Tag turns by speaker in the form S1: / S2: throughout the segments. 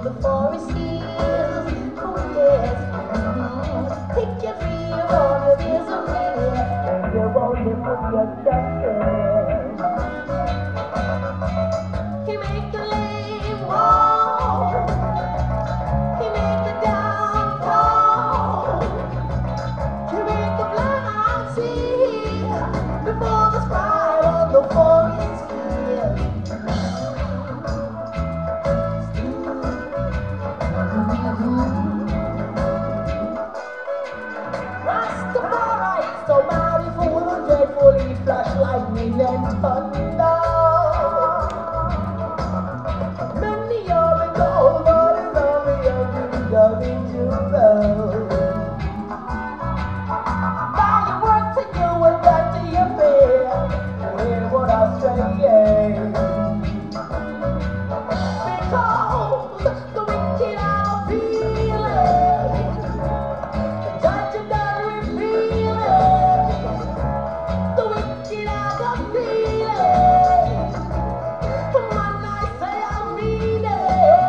S1: the forest hills. Oh yes, take your free of all your misery, and you won't live with your justice. He make the lame walk, he make the down fall, he make the blind see before the spy on the forest hills. Rastafari is so mighty, full and dreadful, he flash lightning and thunder. Many are the gold, but it's only a dream coming to love. By your work to you and back to your bed, hear what I say. Because the wicked are feeling, the judge is done revealing. The wicked are the feeling, when I say I mean it.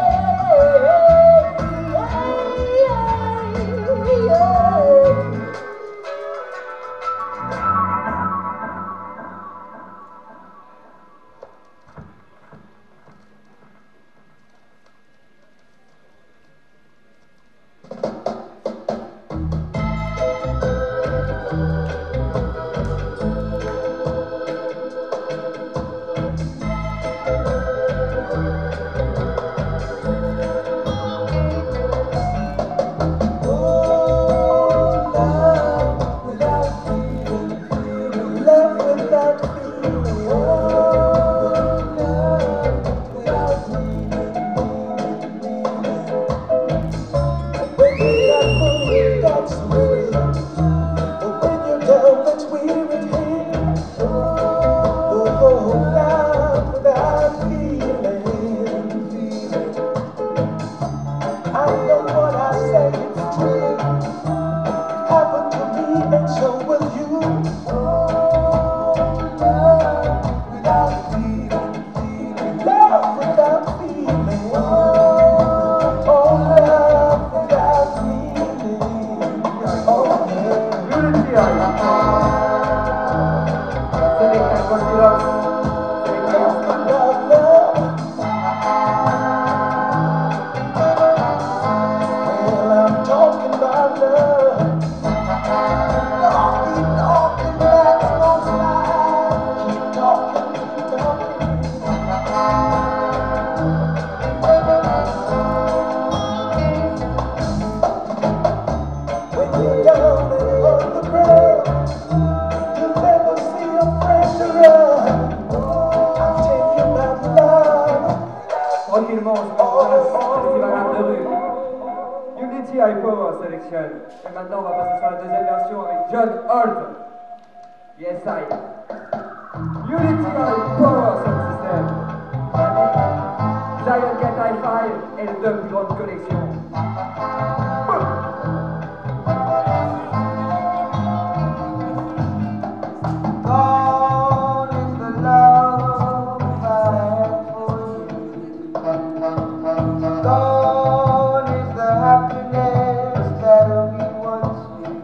S2: Et maintenant, on va passer sur la deuxième version avec John Holt. Yes, I. Unity High Power Sound System. Giant Cat Hi-Fi et les deux plus grandes collections.
S3: Gone is the love I had for you. Gone is the happiness that we once knew.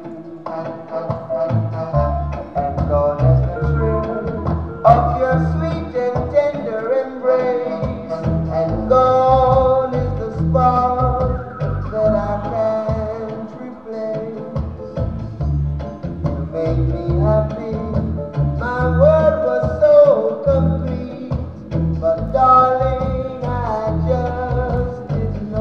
S3: And gone is the thrill of your sweet and tender embrace. And gone is the spark that I can't replace. You made me happy. My world was so complete, but darling, I just didn't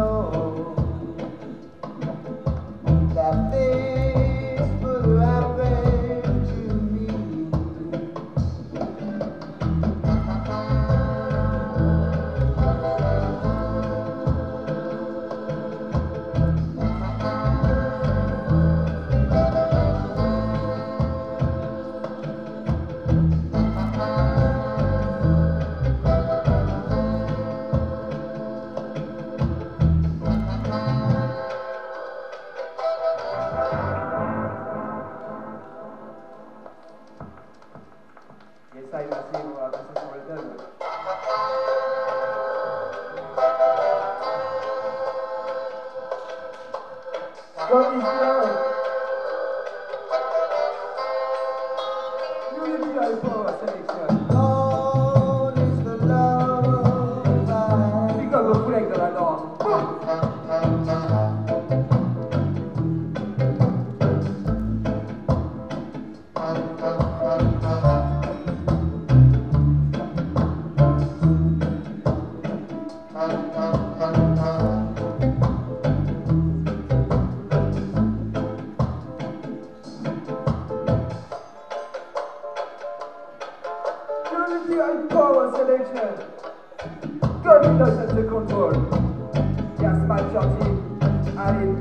S2: God is love. Unity High Power Selection.
S3: God is the love I
S2: Pick up vos collègues dans la danse. Unity High Power Selection. God innocent the control. Yes, my team. Allez.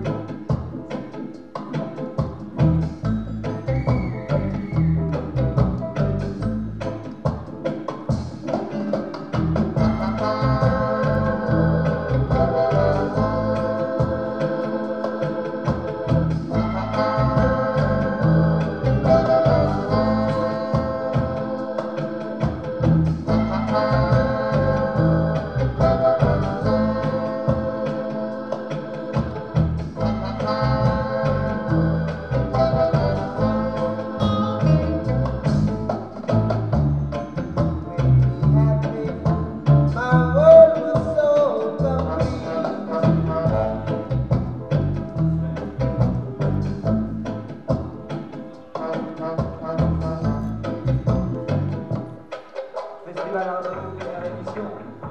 S2: Festival Arnaud, première édition.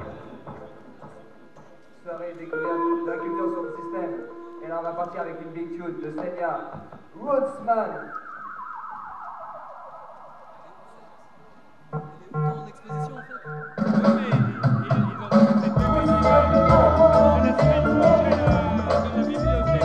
S2: Soirée découverte de la culture sur le système. Et là, on va partir avec une big tune de Senya, Rootsman.
S4: En exposition en fait. Oui, mais ils ont fait deux festivals. C'est la semaine prochaine dans la bibliothèque.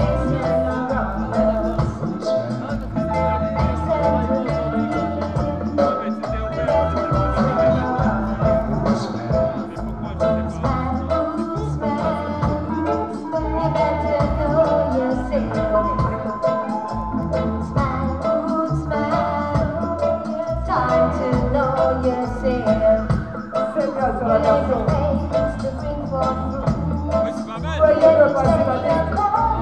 S2: Senya sur la version.
S4: Oui, c'est pas mal.
S2: Soyez le passé la liste.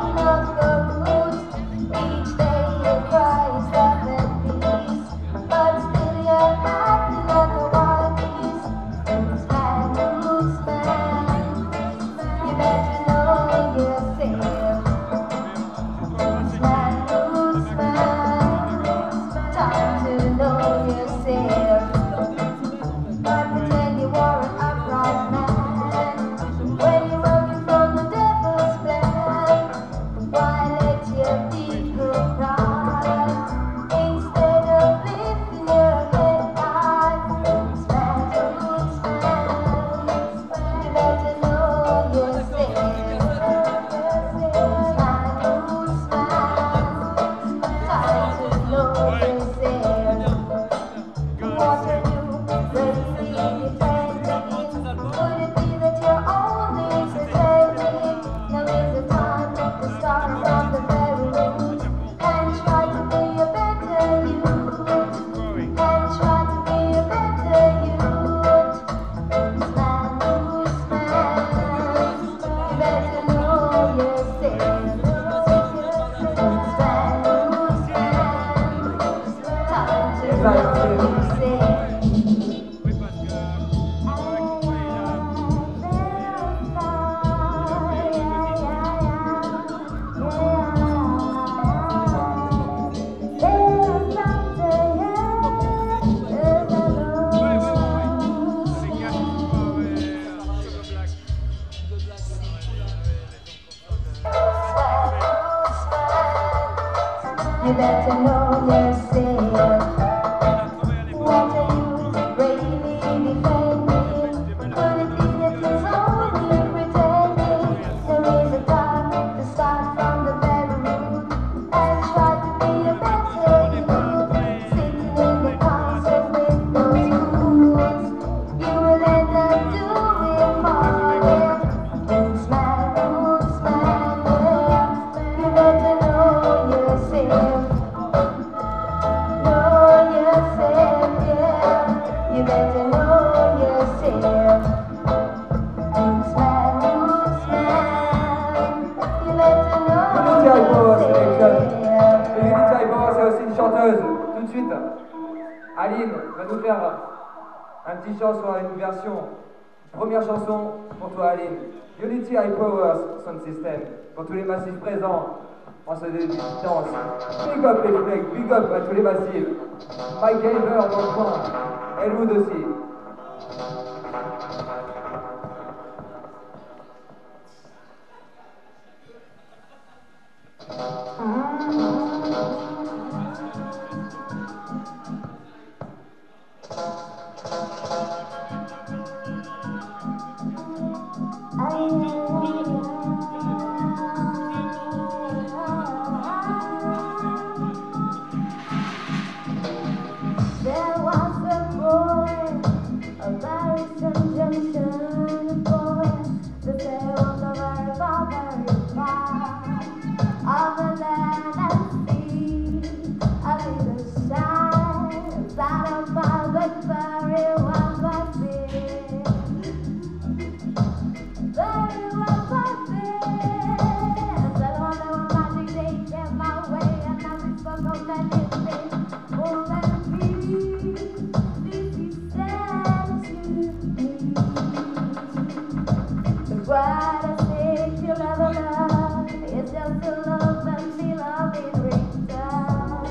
S1: You better know yourself. What are you bravely defending? Could it be that it's only pretending? There is a time to start from the very root and try to be a better you. Sitting in the concert with those fools, you will end up doing more. Roots man, yeah. You better know yourself. No.
S2: Aline va nous faire un petit chant sur une version. Première chanson pour toi, Aline. Unity High Power Sound System. Pour tous les massifs présents en ce début de danse. Big up les flecs, big up à tous les massifs. Mike Gamer dans le coin. Elwood aussi.
S1: There was a boy, a very suggestion boy, the tale of the very far, very far, of the land and sea, a little shy, inside of my very well my fear, very well my fear, said one day one magic day came my way, and now we spoke of many things, oh, what I think you'll ever love is just to love and be loved in return.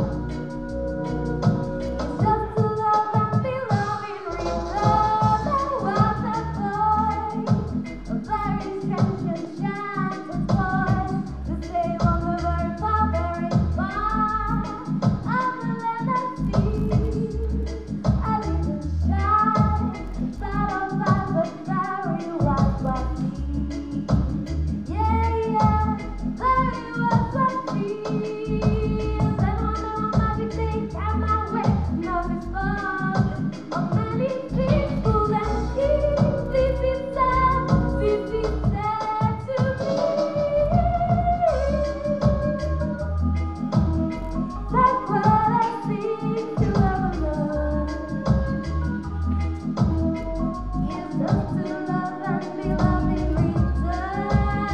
S1: It's just to love and be loved in return. There was a boy, a very strange and enchanted boy, the same on the very far, very far, of the land and sea, a little shy, inside of my but very wide body. Yeah, yeah, very wide body. Then one day one magic thing came my way. Now it's fun of many people and keys. This is said to me. That's what I seem to ever learn. It's just to love and be loved in return.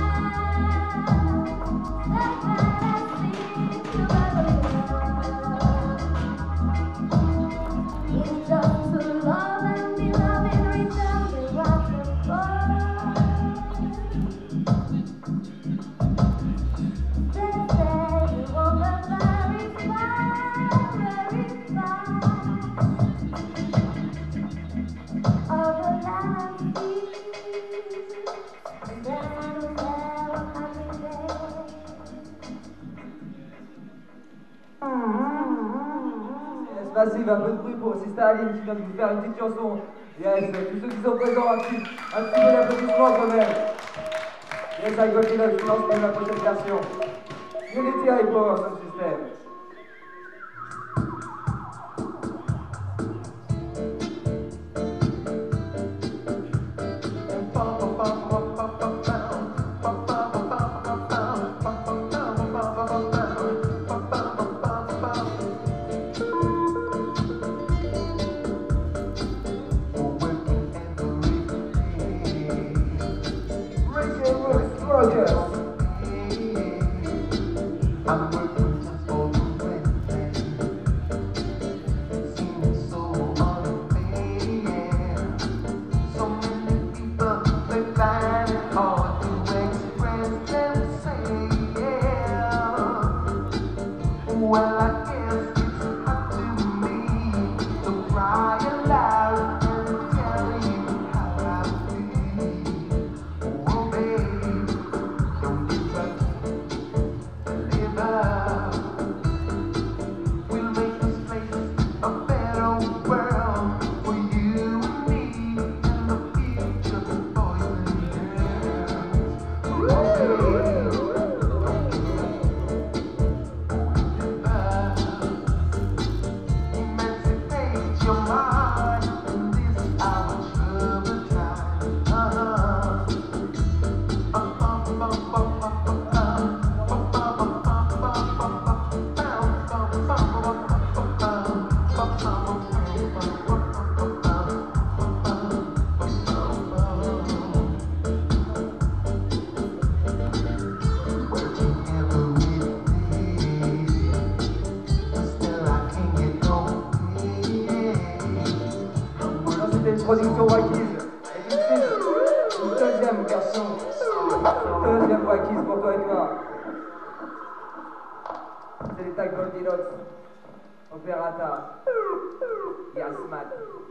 S1: That's what I seem to ever learn. It's just to love and be loved in return. It was a they say you want the very far, very far. Of the land and sea, and then there was nothing there.
S2: Yes, Massive, un peu de bruit pour Sister Aline qui vient de vous faire une petite chanson. Yes, tous ceux qui sont présents, un petit peu d'applaudissement quand même. Yes, I got it up, je lance pour la prochaine version. Unity High Power Sound System. Rogers.
S3: I'm working just for the women. Seems so unfair. So many people, they find it hard to express themselves. Well, I guess it's up to me to cry aloud and tell you how I feel. Oh, babe.
S2: production Wakiz. Et tout de suite, une deuxième version. Deuxième Wakiz pour toi et toi. C'est les tags Goldilocks. Operata. Yasmat.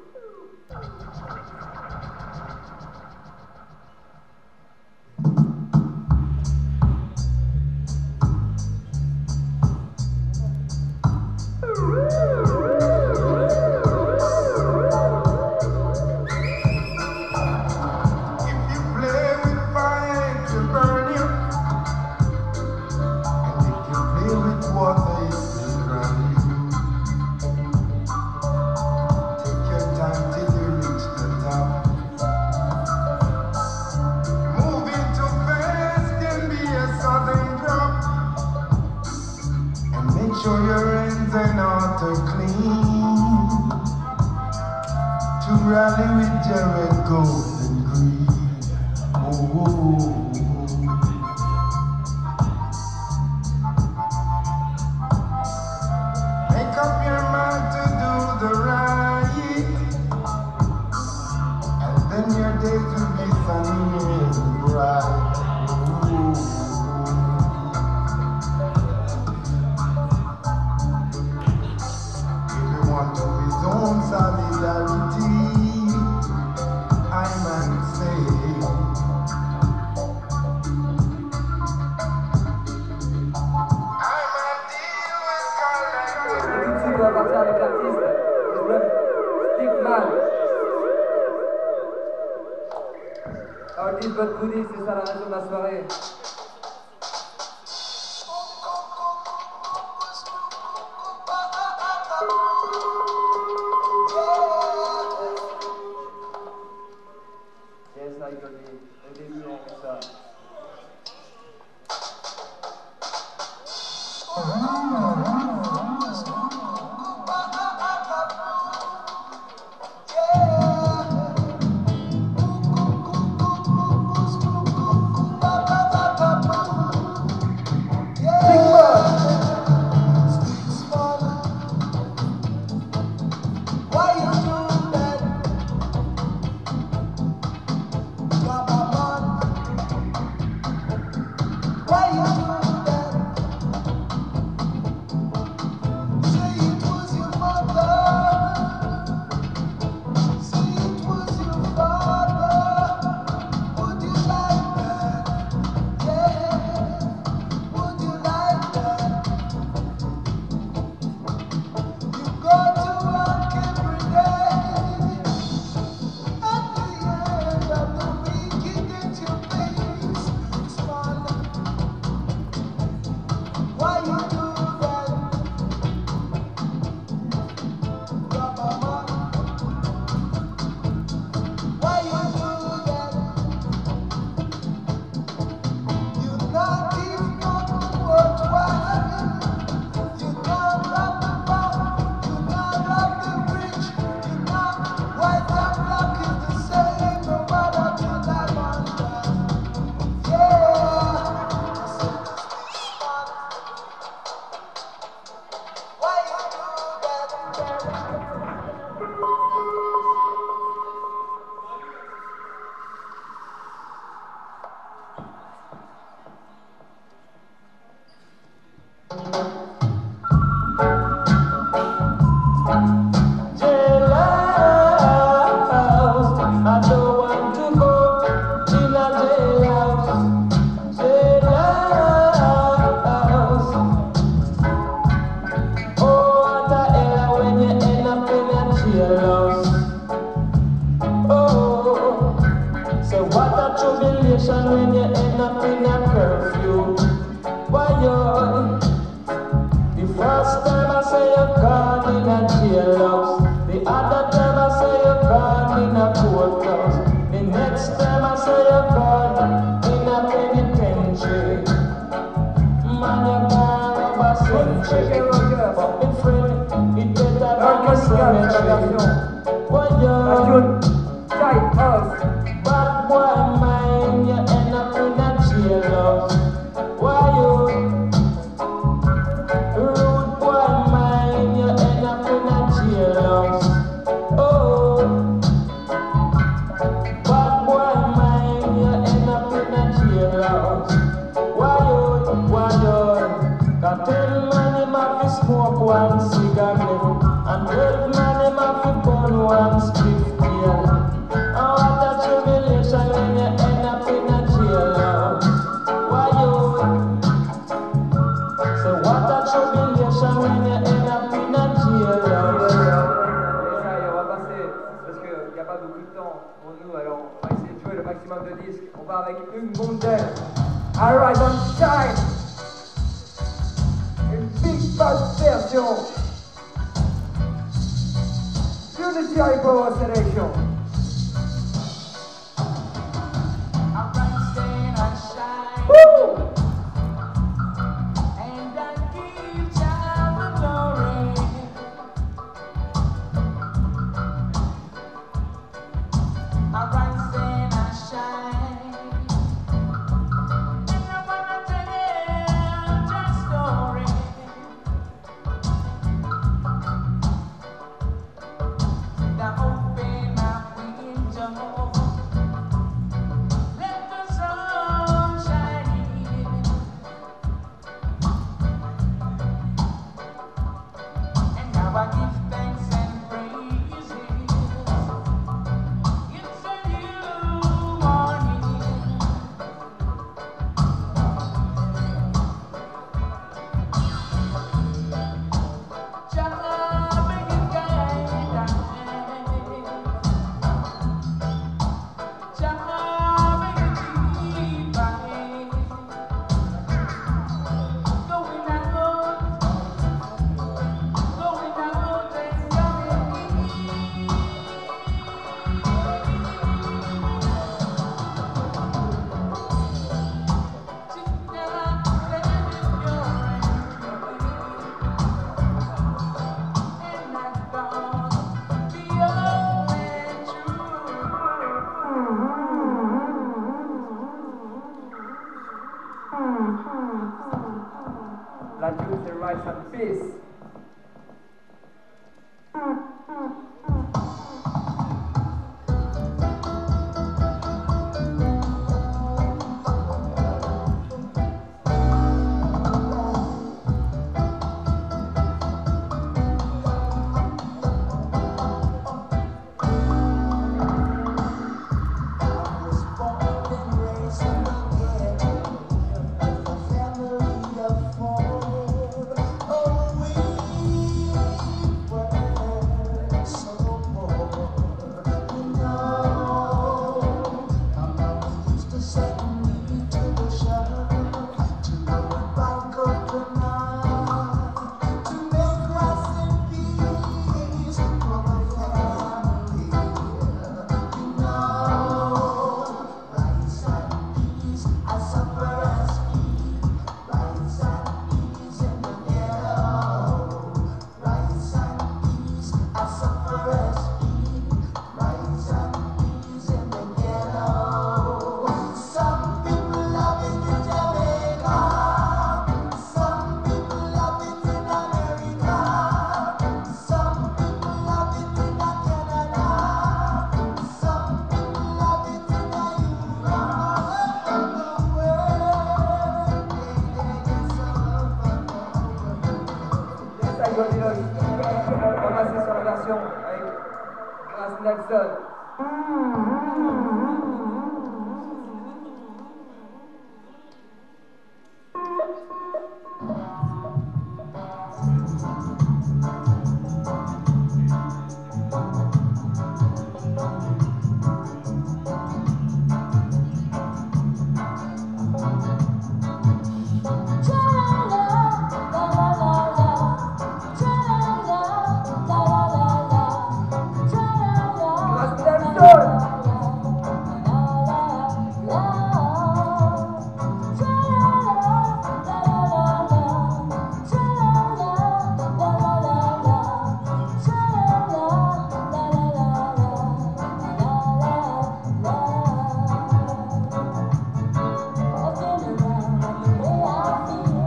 S5: Show your ends and ought to clean to rally with Jared Gold and Green. Oh. Make up your mind to do the right, and then your days will be sunny and bright. Solidarity, I might say. I'm a deal with collective.
S2: Et tout de suite, on va partir avec l'artiste Stickman. Alors, dis votre goodies, c'est ça la raison de la soirée. Yes, I got it. Au début, on fait ça.
S3: out. Why yo? Got 10 man him have to smoke one cigarette, and 12 man him have to burn one spliff pill. Oh, what a tribulation when you end up in a jailhouse. Why yo? So what a tribulation when you end up in a jailhouse.
S2: On va passer, parce qu'il n'y a pas beaucoup de temps pour nous, alors on va essayer de jouer le maximum de disques. On part avec Hugues Mondel, Alright on Shine, une big bass version, Unity High Power Selection. Woo! La Jews and Rice and Peace. On va passer sur la version avec Grace Nelson.
S1: I feel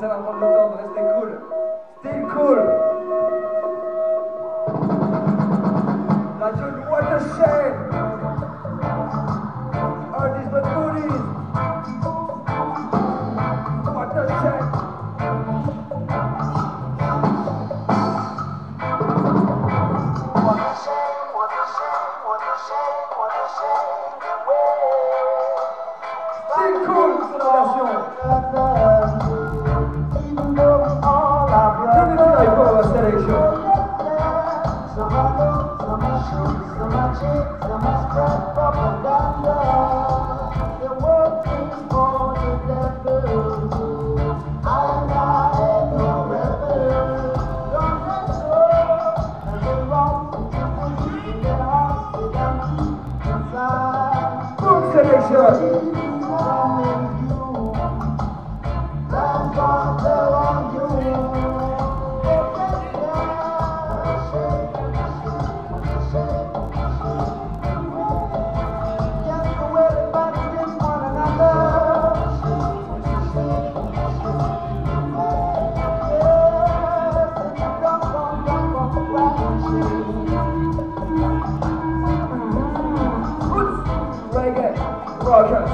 S2: ça va prendre le temps de rester cool. Still cool. La tune What a Shame. All these but goodies. What a shame.
S1: What a shame, what a shame, what a shame, what a shame. Well,
S2: Still cool, c'est la version.
S3: Even though we all are
S2: Unity
S3: brothers.
S2: Power Selection.
S3: Some are loose, some are shoot, some are cheat, some are spread propaganda. They're working for the devil. I ain't no rebel. Don't let go. And the wrong to in their hearts, they got deep inside.
S2: Good selection.
S3: Jesus calling you. That's gonna tell on you.
S2: Roots. Reggae. Rockers.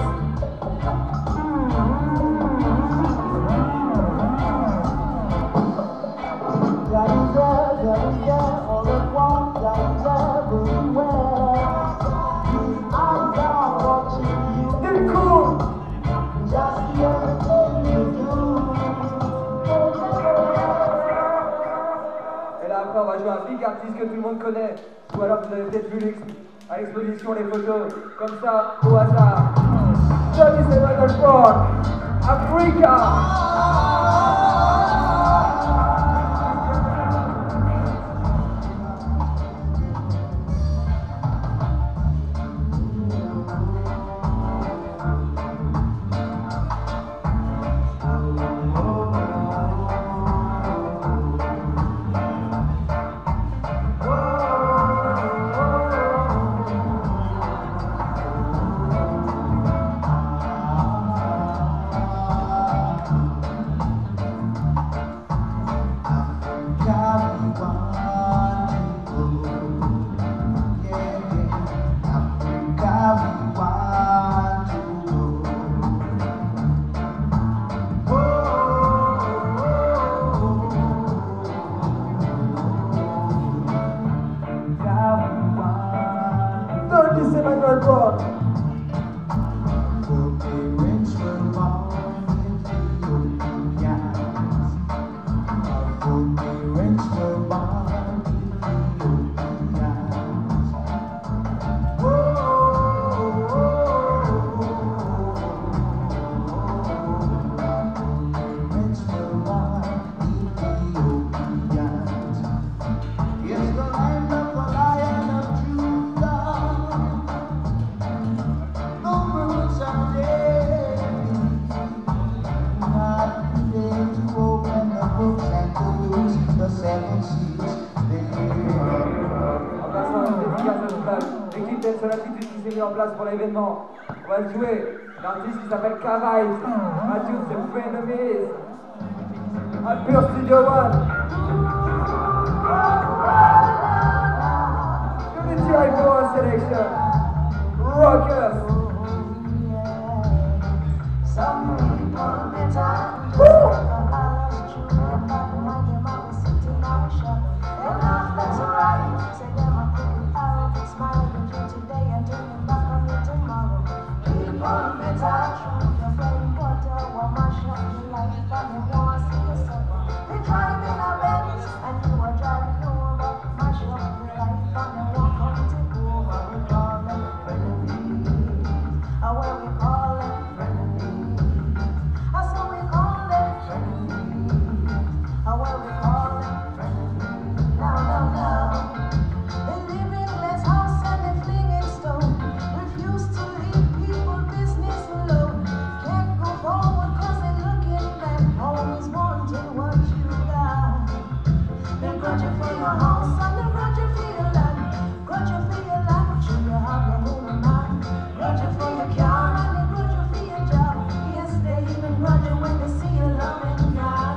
S2: Still cool. Et là après on va jouer un big artiste que tout le monde connaît. Ou alors vous avez peut-être vu à l'exposition les photos. Comme ça, au hasard. Johnny Sevenfold, Africa. L'équipe d'El Solatitude qui s'est mise en place pour l'événement. On va le jouer. L'artiste qui s'appelle K-Vibes. Mathieu, c'est Frenemies. À Pure Studio One. Unity Power Selection. Rockers.
S1: When they see you loving God.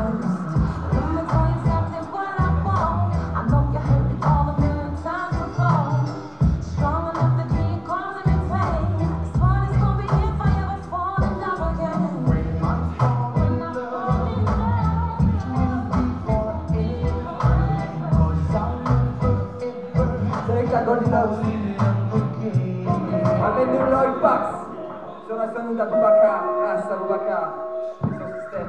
S2: Selecta Goldilocks. Amène-nous Lloyd Pax sur la scène d'Aboubacar, grâce à Aboubacar et son système.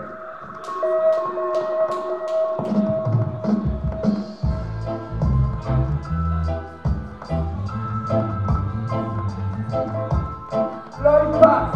S2: Lloyd Pax.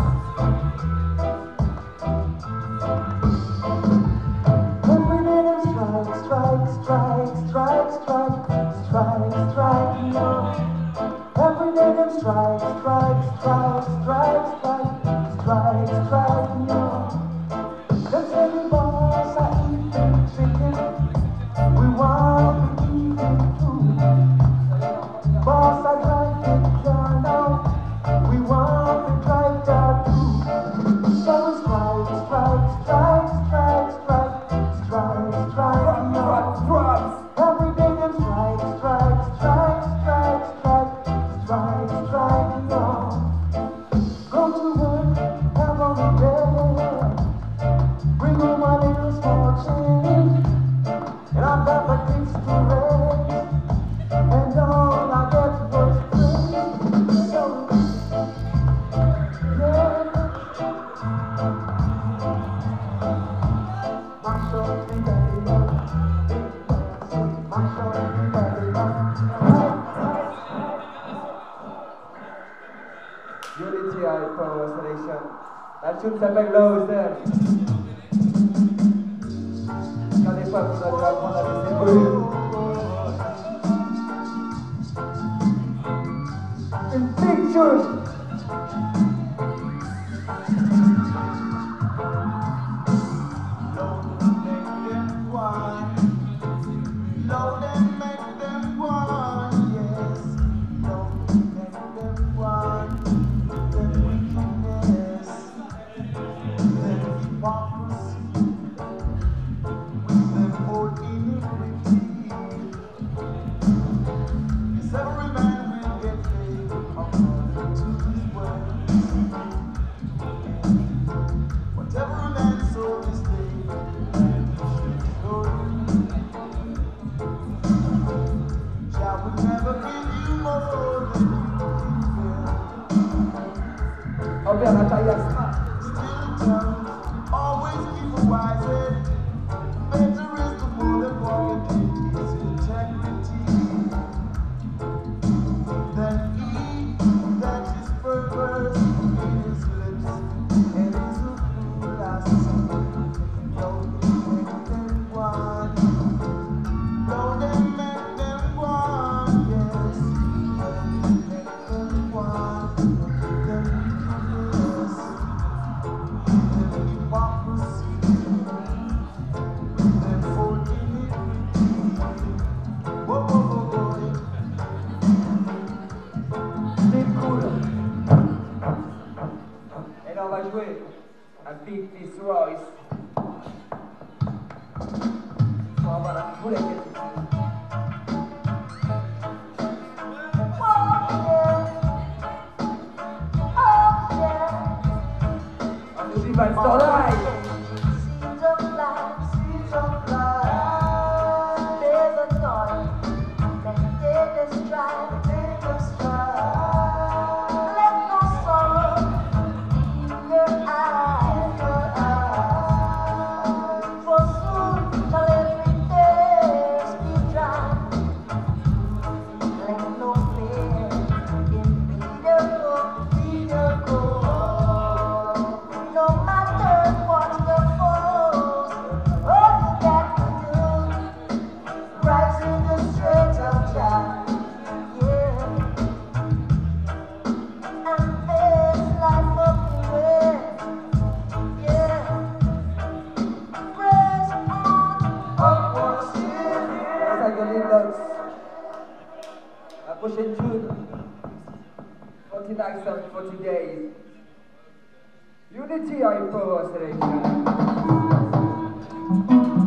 S3: Every day them strike, strike, strike, strike, strike, strike, strike, no. Every day them strike, strike, strike, strike, strike, strike, strike, no. Them say the boss are eating chicken, we want to eat it too. Boss are driving car now, we want to drive that too. So we strike, strike, strike, strike, strike, strike, strike, no. Every day them strike, strike, strike, strike, strike, strike, strike, no. Go to work every day, bring home a little small change, and I've got the kids to raise, and all I get was praise. So, yeah. Mash up the belly up, mash up the belly up.
S2: Unity High Power Selection. La tune s'appelle Loser. Car des fois, vous allez apprendre à baisser le volume. Une big tune.
S3: Load and make them one, yes. Load and make them one. The wickedness, the hypocrisy, with them old iniquity. Yes, every man will get paid according to his works. Whatever a man sows this day, and he should sow. Shall we never give you more than you give?
S2: Albert Natalia Smart.
S3: Still tough, always keep a wise head. Better is the more than pocket is integrity. Than he that is perverse in his lips and is a fool as sin. Don't make them one. Don't make them one, yes. Don't make them one. The wickedness, the hypocrisy, the full iniquity. Whoa, whoa, whoa, whoa.
S2: C'est cool. Et là, on va jouer un Big This Royce. On va avoir la foule avec elle. On n'oublie pas le Starlight.
S3: Seeds of life, seeds of life. There's a thought that take a stride, take a stride. Let no sorrow in your eyes, for soon shall every thirst be dry. Let no fear impede your goal. No matter what the foes, all you got to do, rise in the strength of Jah, yeah, and face life up the way, yeah. Press on, upwards, yeah.
S2: Grâce à Goldilocks. La prochaine tune. 40 nights and 40 days. Unity High Power Selection.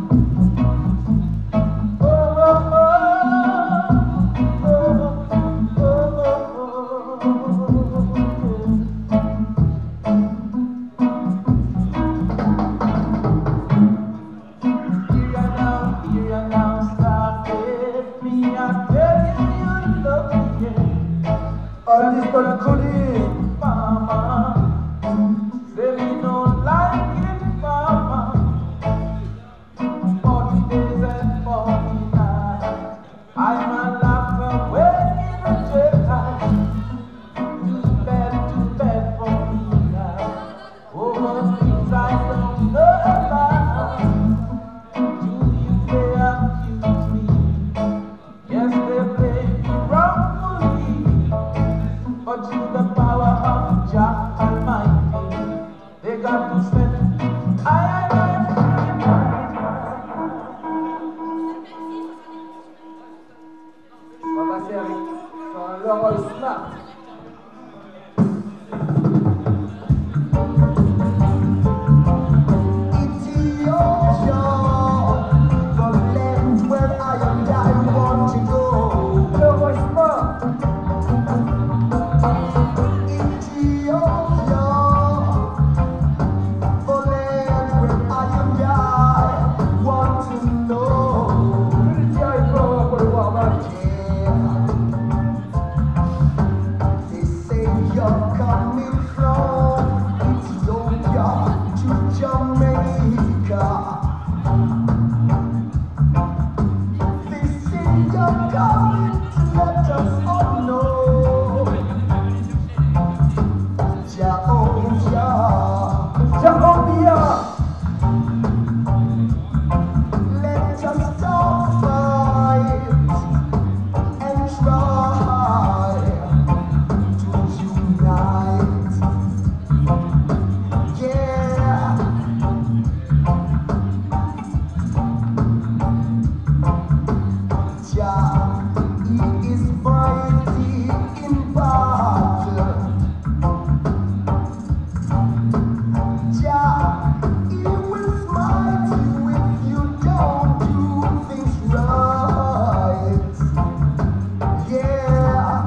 S2: Michael Colley.
S3: Mama, say me don't like it, Mama. 40 days and 40 nights, I'm a locked away in a jailhouse. Too bad for me now. Oh, what things I don't know about. Do you dare accuse me? Yes, they play me wrongfully, but through the power of Jah Almighty, they got to set I
S2: On va passer avec son Leroy Smart.
S3: Ethiopia, the land where I and I want to go.
S2: Leroy Smart.
S3: Ethiopia, the land where I and I want to know.
S2: Unity High Power pour le warm-up.
S3: They say you're coming from Ethiopia to Jamaica. They say you're coming to let us all know. Jehovah,
S2: Jehovah.
S3: let us stop fight and try to unite. Yeah. Jah, He is mighty in battle. Jah, He will smite you if you don't do things right. Yeah.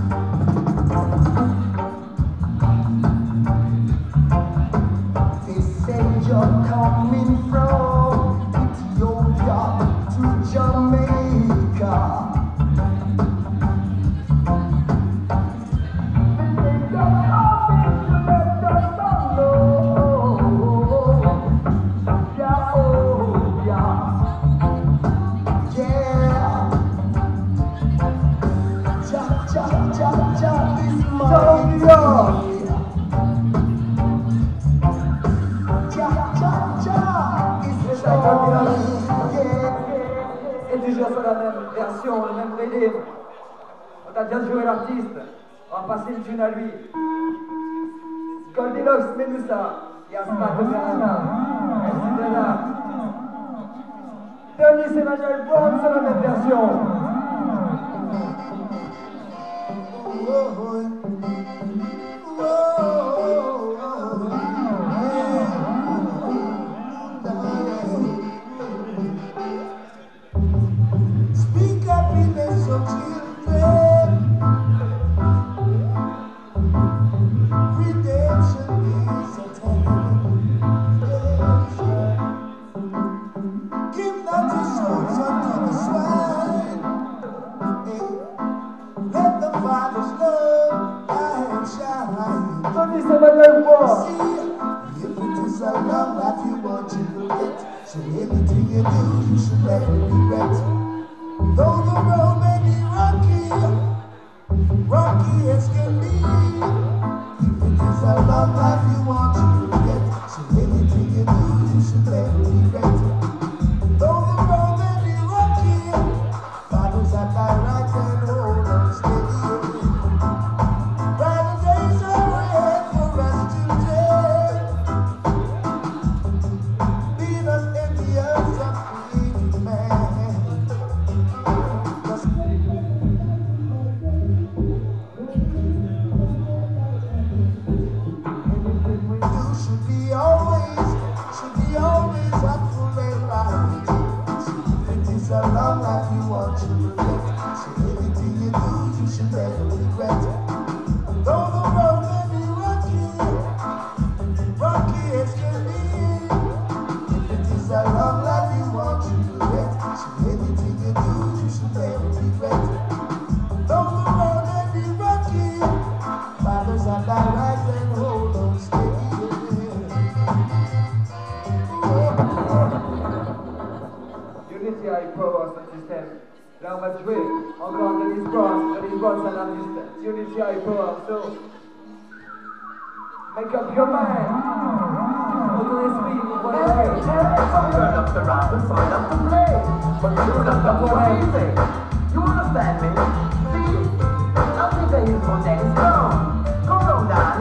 S3: They say you're coming from Ethiopia to Jamaica. They say you're coming to let us all know. Jehovah. Yeah. Jah is mighty. Jah is strong. Yeah.
S2: Et toujours sur la même version, le même rhythm. On t'a déjà joué l'artiste. On va passer une tune à lui. Goldilocks Medusa. Yasma de Verana. Merci de là. Denis Emmanuel Brown sur la même version.
S3: Speak happiness of children. Redemption is a time. Give not your souls unto the swine. Let the Father's love light shine.
S2: Denis Emmanuel Brown.
S3: See, if it is a love life you want to get, so anything you do, you should let it be right. Though the road may be rocky as can be, if it is a love life you want to get, so anything you do, you should let it be right. Though the road may be rocky, fathers at thy right hand hold on steady. Brighter days are ahead for us today. Lead us in the earth of created man. You should be always up for a right. So if it is a long life you want to live, so anything you do, you should never regret. Though the road may be rocky as can be, if it is a long life you want to live, so anything you do, you should never regret. Though the road may be rocky
S2: Unity High Power Sound System. Là, on va jouer encore Dennis Brown. Dennis Brown, c'est un artiste Unity High Power. So, make up your mind. Ton esprit, voilà.
S3: Turn up the round and sign up to play. But you don't know what you say. You understand me? See? I'll take a hit for Dennis Brown. Come on, Dan.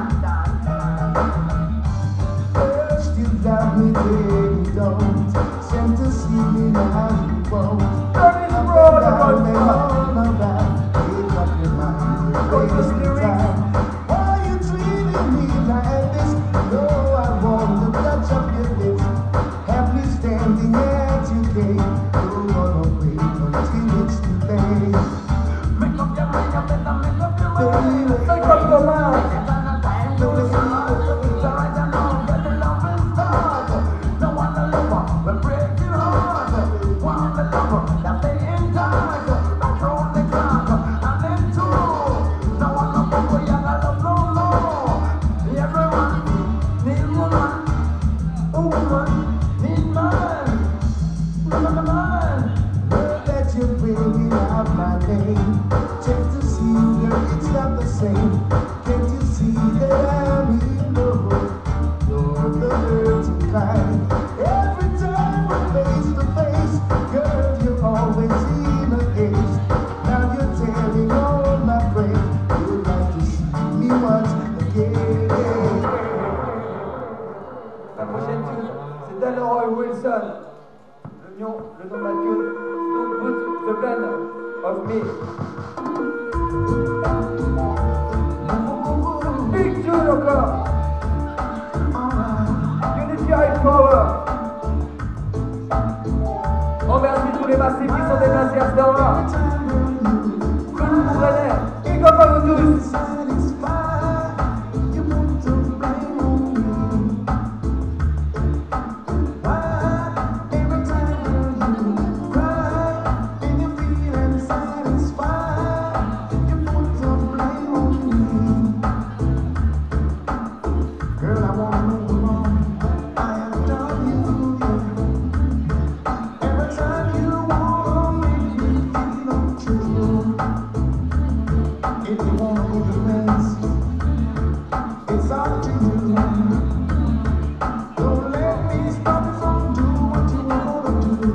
S5: First you got me, then you don't. Sent to see me now you won't.
S2: Dennis
S5: I'm
S2: Brown,
S5: down
S2: I'm
S5: and
S2: on
S5: all around. Make up your mind,
S2: Go
S5: you're
S2: to
S5: wasting
S2: lyrics.
S5: time. Why you treating me like this? No, I want to touch up your lips. Have me standing at your gate. Don't wanna wait until it's too late.
S3: Make up your mind, you better make up your mind.
S5: Baby,
S2: Make up your mind.
S3: It's not time to start. It's alright, I know, but the love is hard. No one to lover, we're breaking heart. One the lover, that stay in touch. Back on the clock, and then two. No one love for you, I love no more. Everyone need woman, a woman need man. Man.
S5: that you're bringing out my name. Check to see, girl, it's not the same. Can't you see that I'm in love? You're the dirty kind. Every time we're face to face, girl, you're always in a haze. Now you're telling all my friends you'd like to see me once again.
S2: La prochaine tune, c'est Delroy Wilson. Le nom de ma tune, Don't Put the Blend of Me. Big tune encore. Unity High Power. On remercie tous les massifs qui sont déplacés à ce moment-là. Tout le monde est et comme à vous tous.
S5: It's up to you. Don't let me stop you from doing what you wanna do.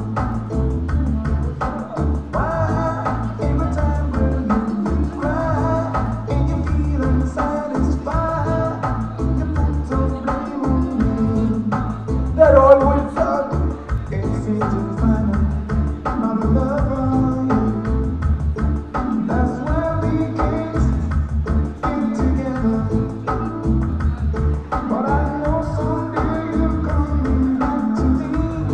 S5: Why every time girl you cry and you feel unsatisfied, you put some blame on me.
S2: Delroy Wilson.
S5: It seems to find my love on you. That's why we can't get together. But I know someday you're coming back to me.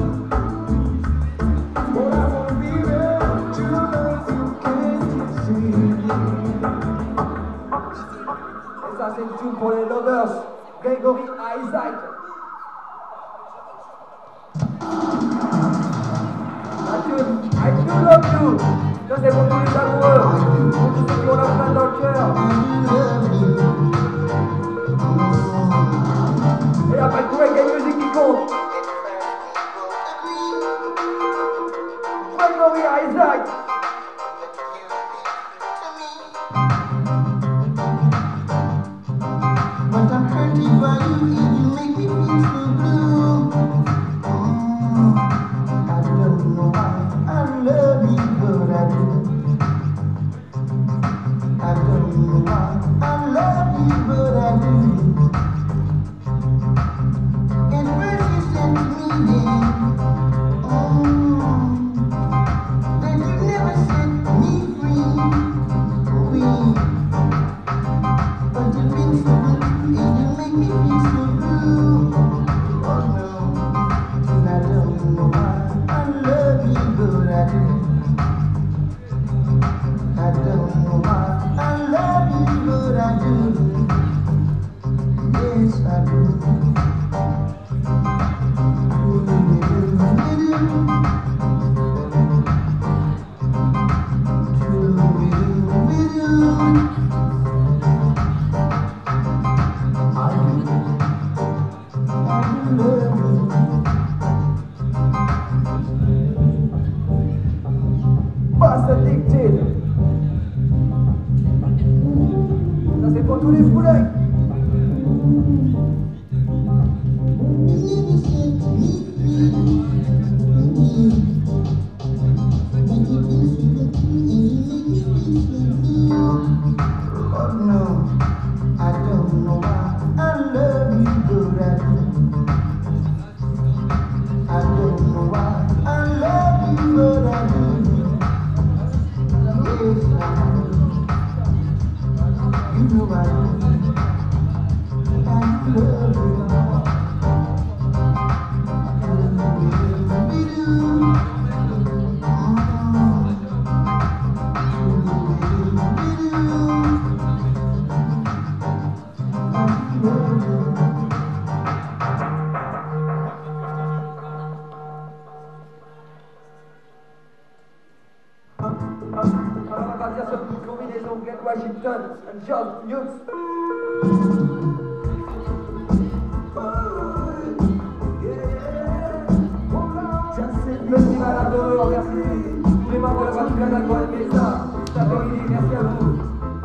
S5: But I won't be there to love you, can't you see?
S2: Et ça, c'est une tune pour les lovers. Gregory Isaac. La tune I Do Love You. Ça, c'est pour tous les amoureux. Pour tous ceux qui ont la flamme dans le cœur. Et après le coup, il y a une musique qui compte. Gregory Isaac.
S5: But I'm hurting by you and you make me feel so blue. I don't know why I love you, but I do. I don't know why I love you, but I do. And first you said to me then, that you never set me free. But you've been so good and you make me feel so blue. Oh no, and I don't know why I love you, but I do. I don't know why I love you, but I do. Yes, I do. I do love you.
S2: Bass Addicted. Ça c'est pour tous les fouleurs.
S5: Oh no, I don't know why I love you, but I do. I don't know why I love you, but I do. Yes, I do. You know I do. I love you.
S2: Alors on va partir sur une combinaison Glenn Washington and John Hughes. Festival Ardeur, merci. Tous les membres de la partie de la Grande Mesa. Cet après-midi, merci à vous.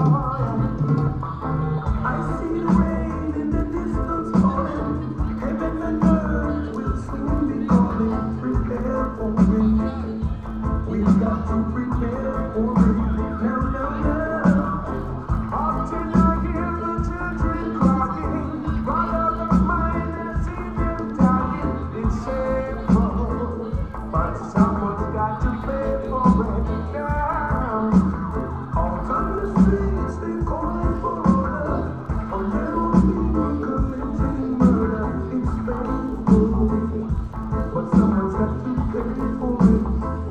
S5: I see the rain in the distance falling. Heaven and earth will soon be calling. Prepare for it. We've got to prepare for it. Now, now, now. Often I hear the children crying. God out of mind, I see them dying. It's shameful, but someone's got to pay for it now. Out on the streets, they calling for order. On their own people committing murder. It's painful, but someone's got to pay for it.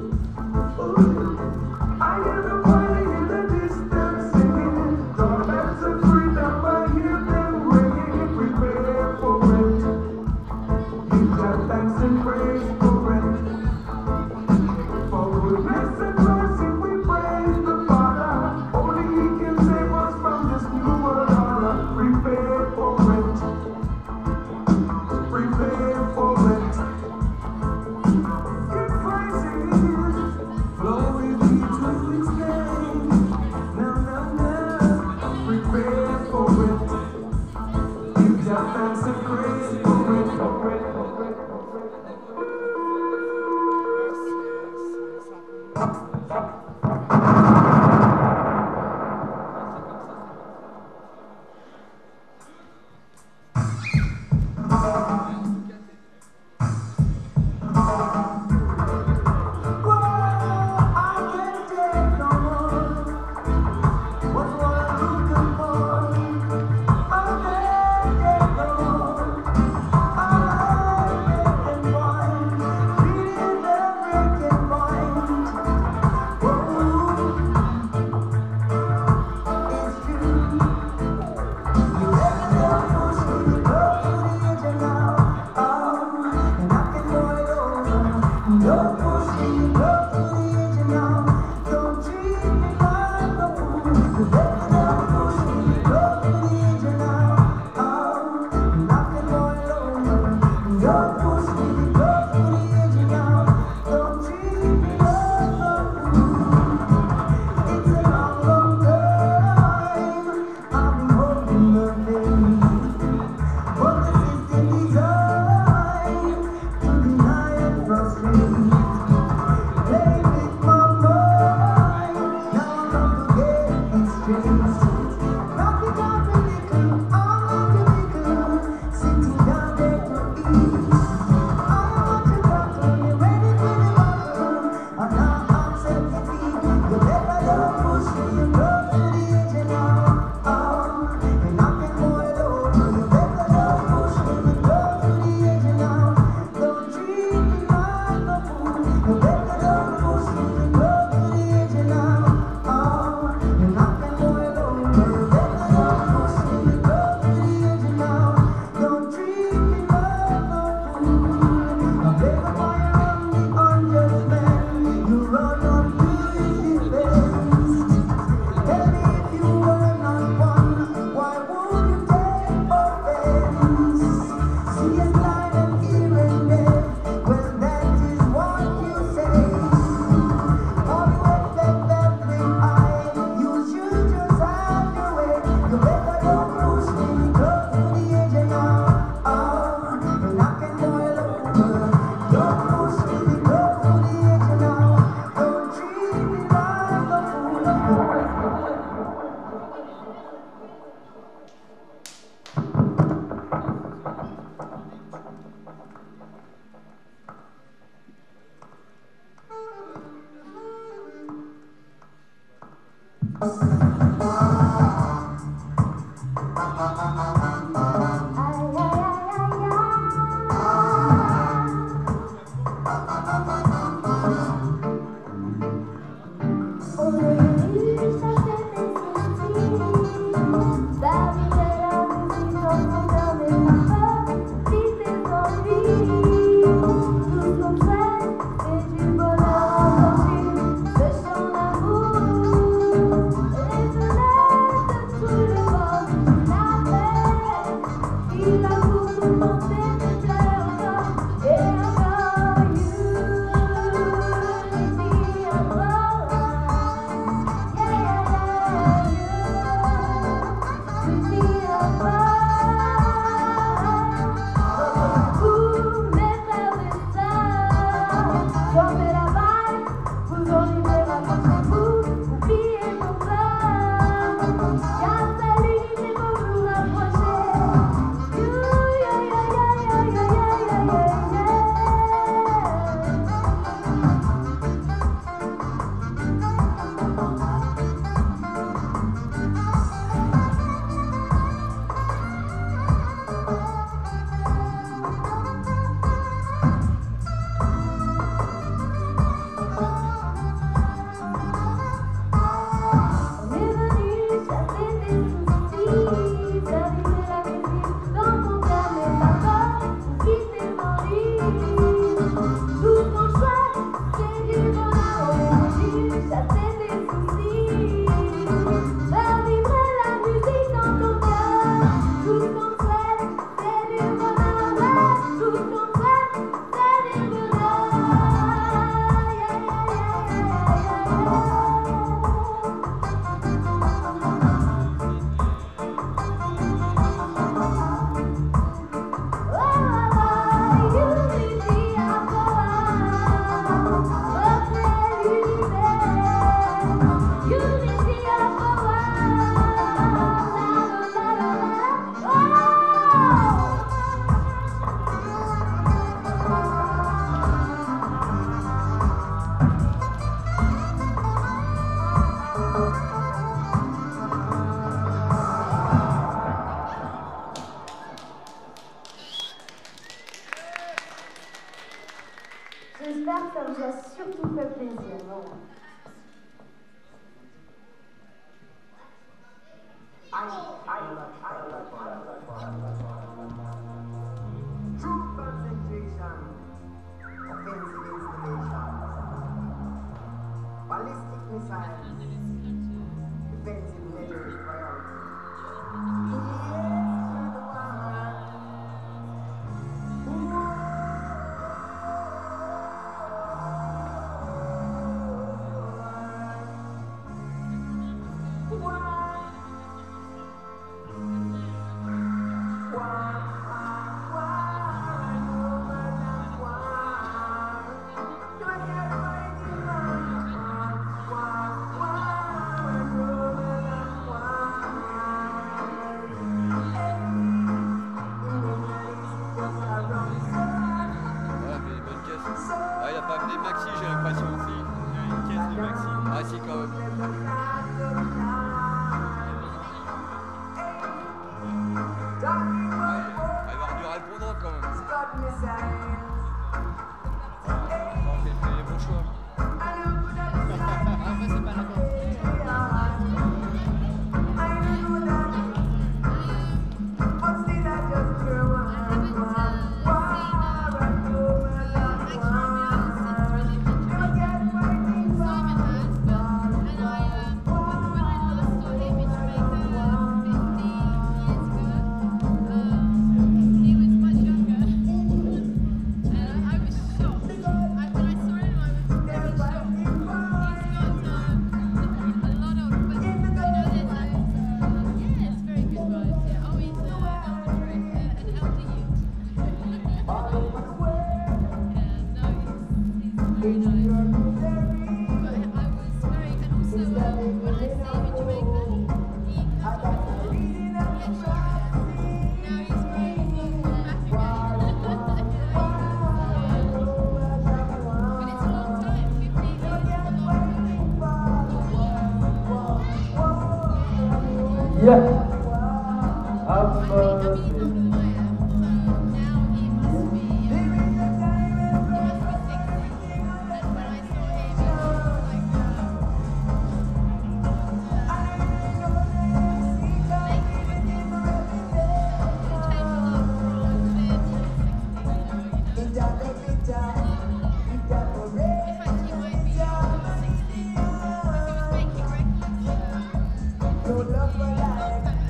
S5: I hear the choir in the distance singing. Trumpets of freedom, I hear them ringing. Prepare for it. Give God thanks and praise for it. For goodness and mercy we praise the Father. Only He can save us from this new world order. Prepare for it. Prepare for it. Give praises. Glory be to His name. Now, now, now. Prepare for it. Give God thanks and praise for it. For it. For it.
S1: J'espère que ça vous a surtout fait plaisir. Voilà.
S3: True concentration, offensive installation, ballistic missiles, defensive measures priority.
S2: Yeah. Have mercy.
S1: No love for life.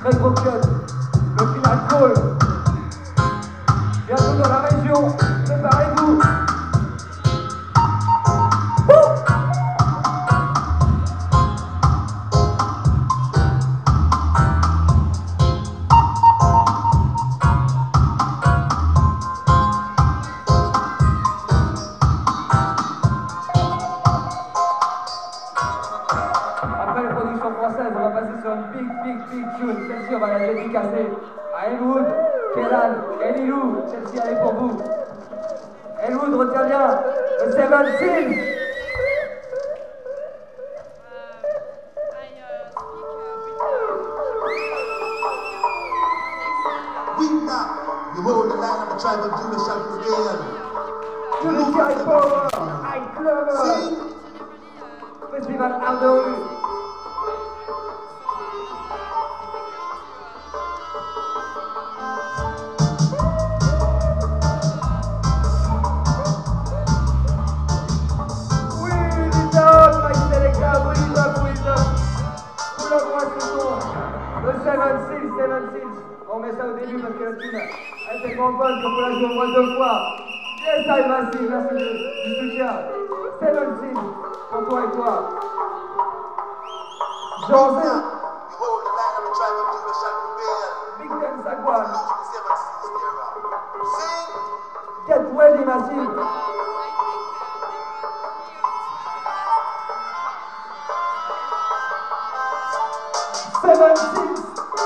S2: très gros cut, le final call. Bientôt dans la région, préparez-vous. Après les productions françaises, on va passer sur une big tune. Celle-ci, on va la dédicacer à Elwood, Kelan et Lilou. Celle-ci, elle est pour vous. Elwood, retiens bien le Seven Seals.
S5: We not. You hold the line of the tribe of Judah shall prevail.
S2: Unity High Power, High Clover,
S5: Sing.
S2: Festival Art de Rue. Seven Seals. On met ça au début parce que la tune elle est tellement bonne qu'on peut la jouer au moins 2 fois. Yes, I Massive, merci du soutien. Seven Seals, pour toi et toi. Jean Z,
S5: You hold the line of the tribe of Judah shall prevail.
S2: Big Ten Sagwan,
S5: Lose the 7 seas thereof. Sing.
S2: Get Ready Massive. Seven Seals.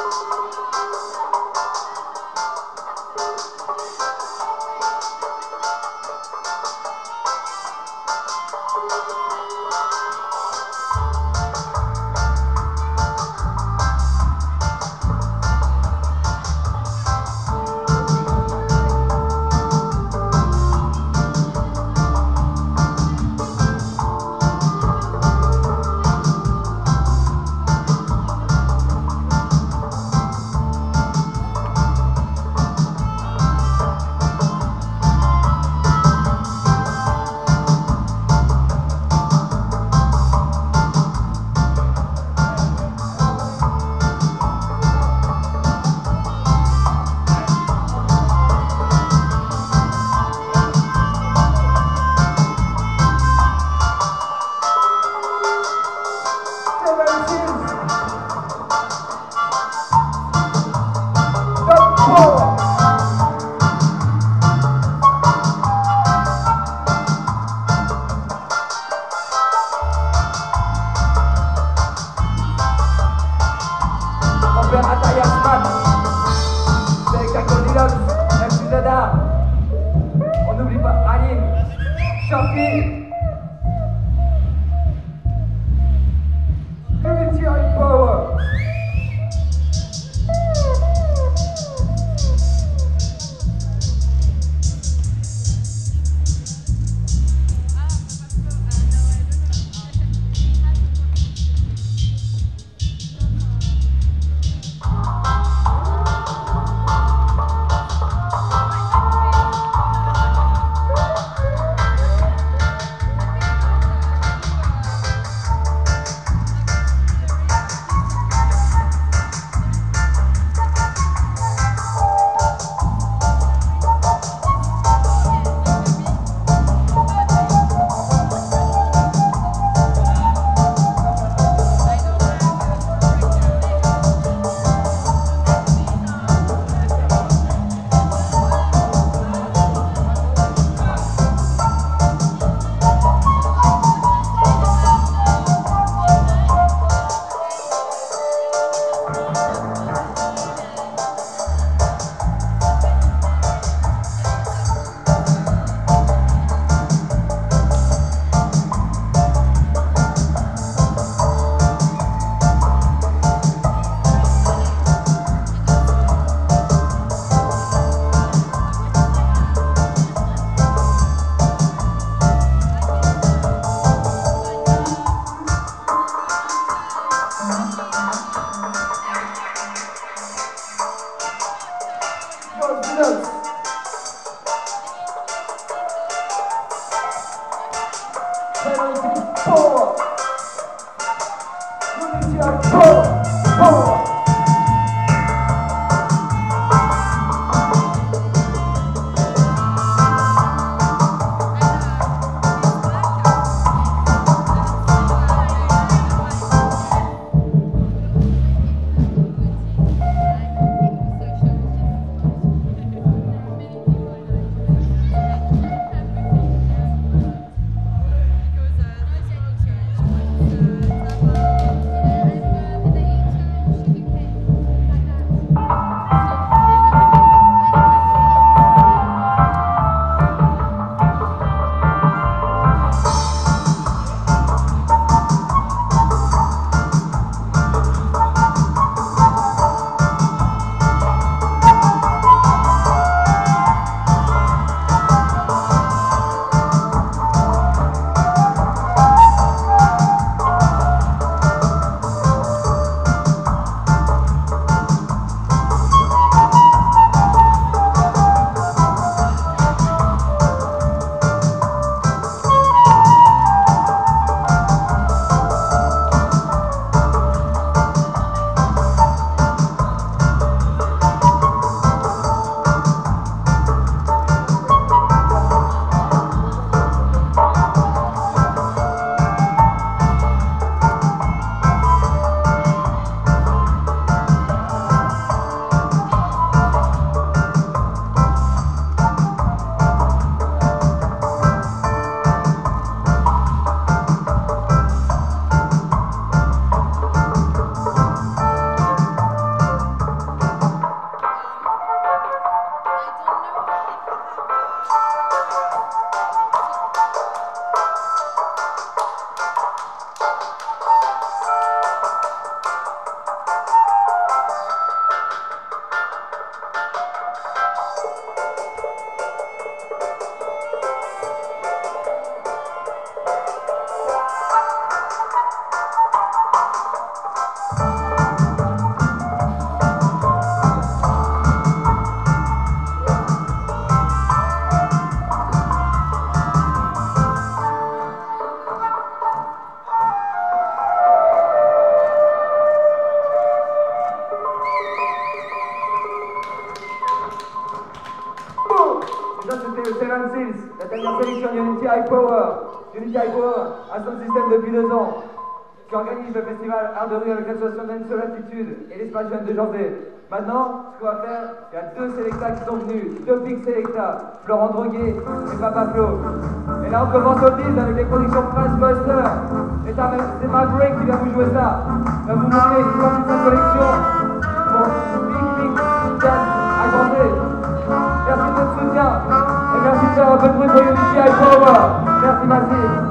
S2: On n'oublie pas Aline, Shorty, Unity High Power. Power! 76, la dernière sélection Unity High Power. Unity High Power a son système depuis 2 ans, qui organise le festival Art de rue avec l'association Dance Latitude et l'espace jeune de janvier. Maintenant, ce qu'on va faire, il y a 2 sélectas qui sont venus, 2 big sélectas, Florent Droguet et Papa Flo. Et là, on commence au 10 avec les productions Prince Buster. Et c'est Maverick qui vient vous jouer ça. Il va vous montrer une partie de sa collection pour Big Dance à Grandet. Merci de votre soutien et merci de faire un peu de bruit pour Unity High Power. Merci massif.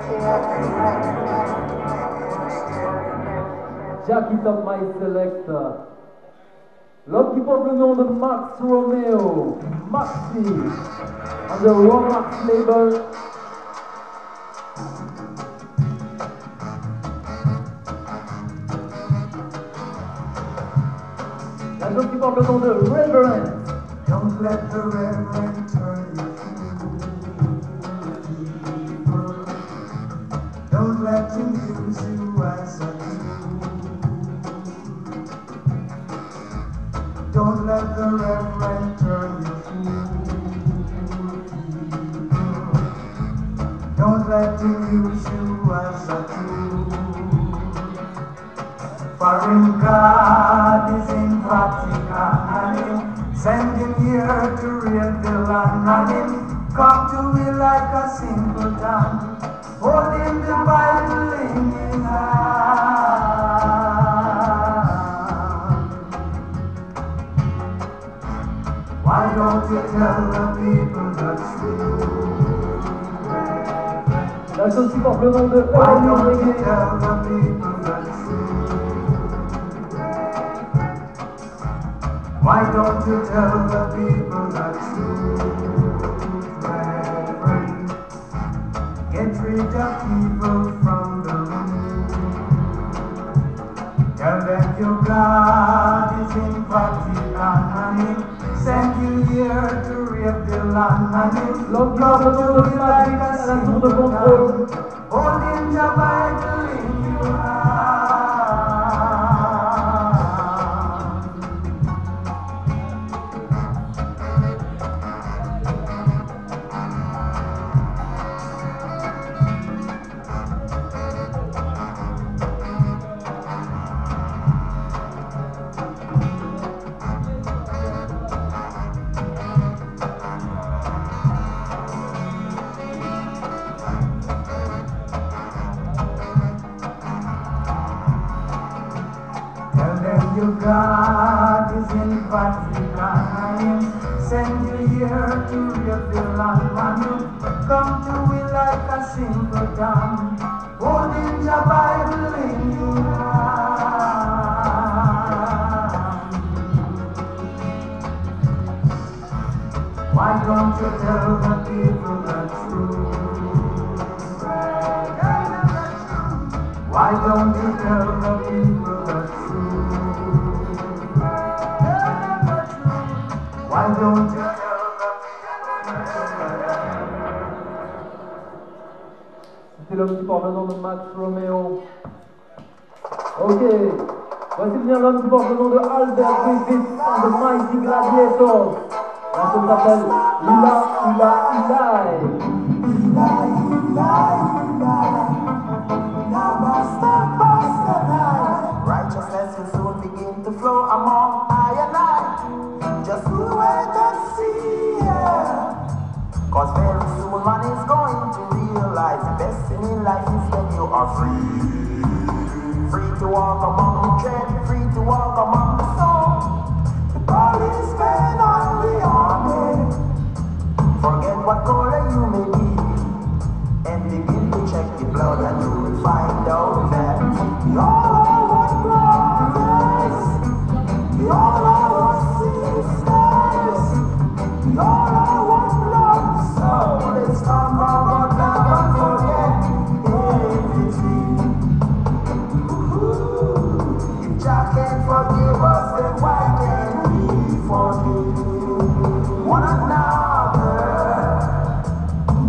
S2: Jackie Top My Selector. L'homme qui porte le nom de Max Romeo, Maxi, on the Romax label. L'homme qui porte le nom de Reverend.
S5: Don't let the reverend turn you evil. Don't let him use you as a tool. Don't let the reverend turn you evil. Don't let him use you as a tool. For in God is in Vatican, send him here to rid the land, and him come to me like a simpleton, holding the Bible in his hand. Why don't you tell the people the truth?
S2: La chose qui porte le nom de
S5: Why don't you tell the people the truth? Why don't you tell the people the truth, Reverend? Get rid of evil from the root. Tell them your God is in Vatican, and he sent you here to rape the land, and he
S2: L'homme qui
S5: love
S2: porte le nom de
S5: you like a
S2: Magic à la tour de contrôle.
S5: simpleton, holding the Bible in your hand. Your God is in Vatican, send you here to reveal land, you come to me like a simpleton, holding the Bible in your hand. Why don't you tell the people the truth? Why don't you tell the people the truth? Why don't you tell
S2: C'était l'homme qui porte le nom de Max Romeo. Ok, voici venir l'homme qui porte le nom de Albert Griffith and the Mighty Gladiators. La chose s'appelle Ila Ila Ilai.
S3: Righteousness will soon begin to flow among I and I. Just you wait and see, yeah. Cause very soon man is going to realize the best thing in life is when you are free. Free to walk among the tread, free to walk among the soul. The policemen on the army. Forget what color you may be, and begin to check the blood, and you will find out that we all are one brothers, we all are one sisters, we all are one blood. So let's talk about love and forget everything. If Jah can't forgive us, then why can't we forgive one another?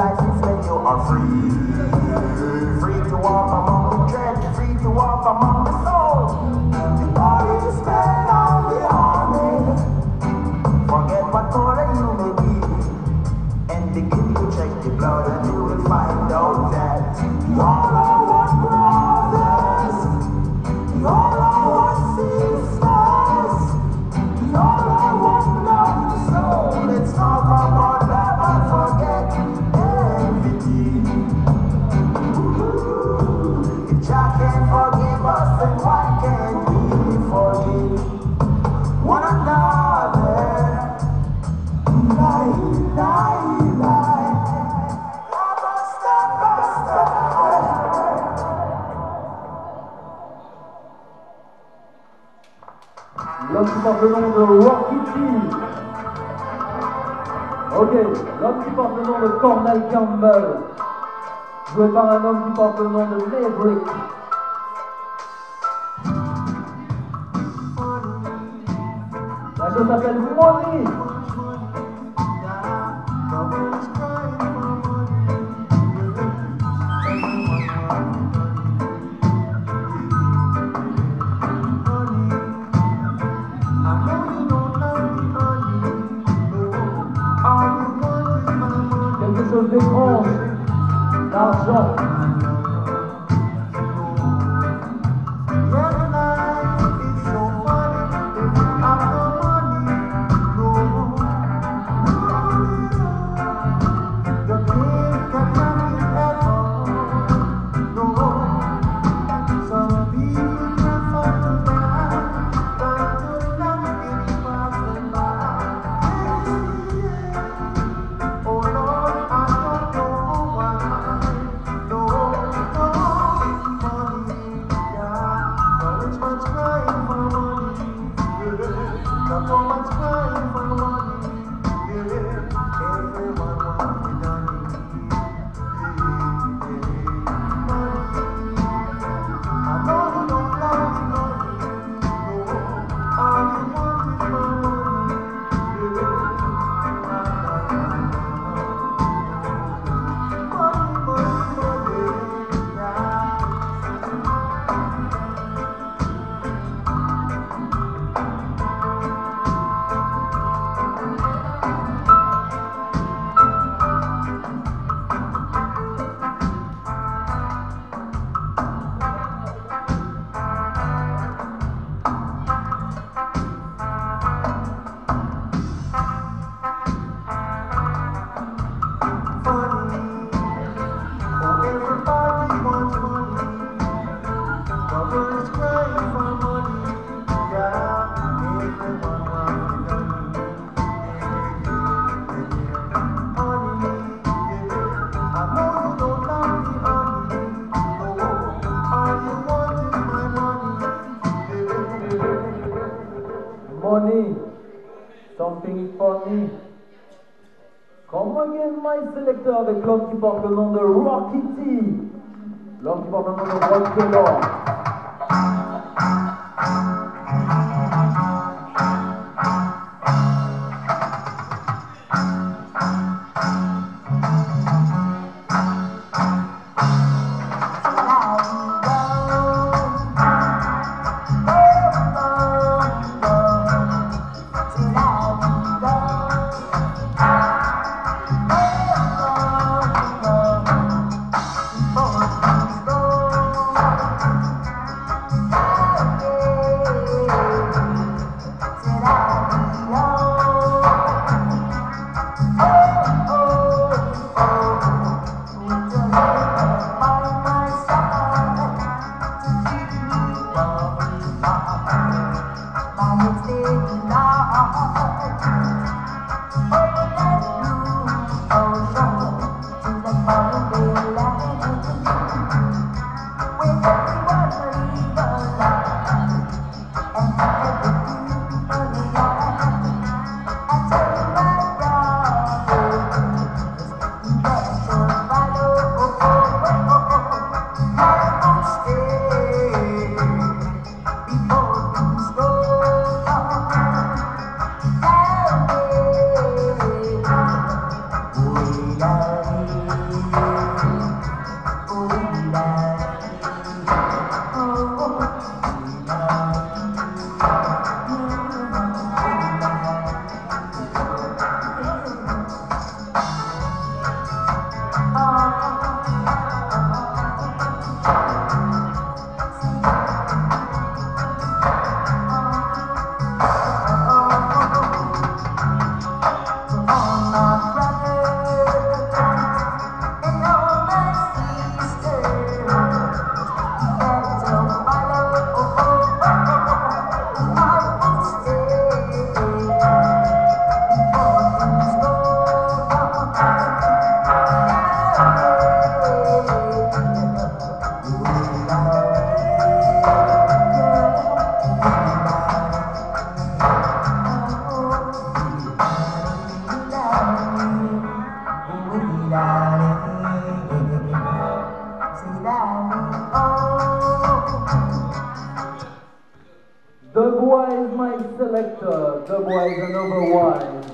S5: life is when you are free. Free to walk among the dread, free to walk among the soul. The body is spent on the army. Forget what color you may be, and begin to check the blood, and you will find out that we all are one brothers, we all are one sisters, we all are one love. So let's talk about love and forget everything. If Jah can forgive us, then why can't we forgive one another?
S2: L'homme qui porte le nom de Rockity. Ok, l'homme qui porte le nom de Cornell Campbell, joué par un homme qui porte le nom de Maverick. La chose s'appelle Money. Quelque chose d'étrange, l'argent. Money, something funny. Come again, my selector, avec l'homme qui porte le nom de Rockity. L'homme qui porte le nom de Rockefeller. Dubwise my selector, Dubwise and Overwise.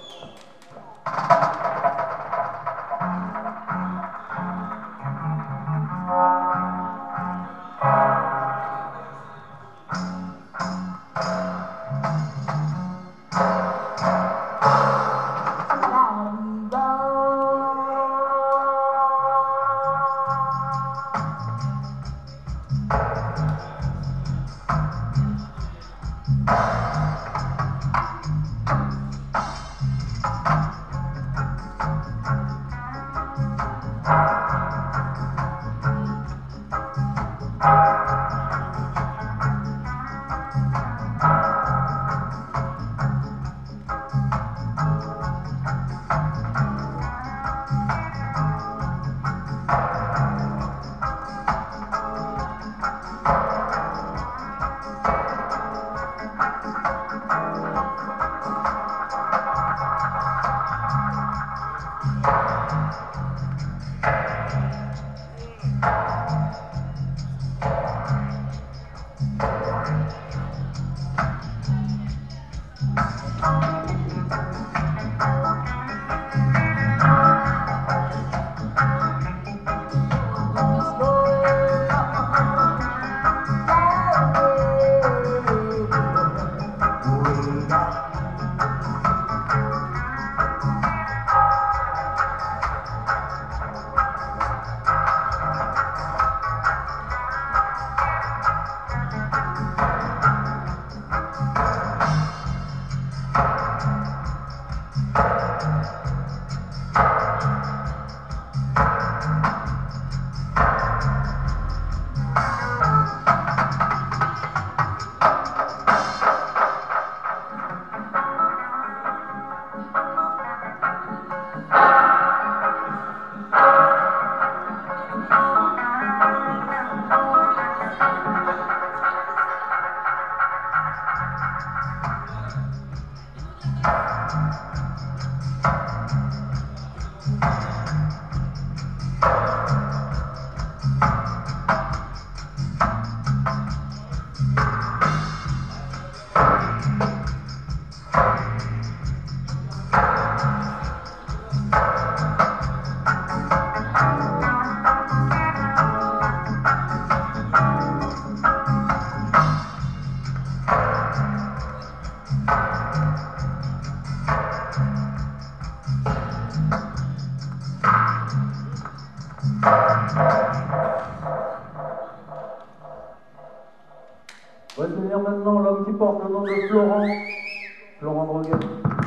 S2: Voici venir maintenant l'homme qui porte le nom de Florent, Florent Droguet.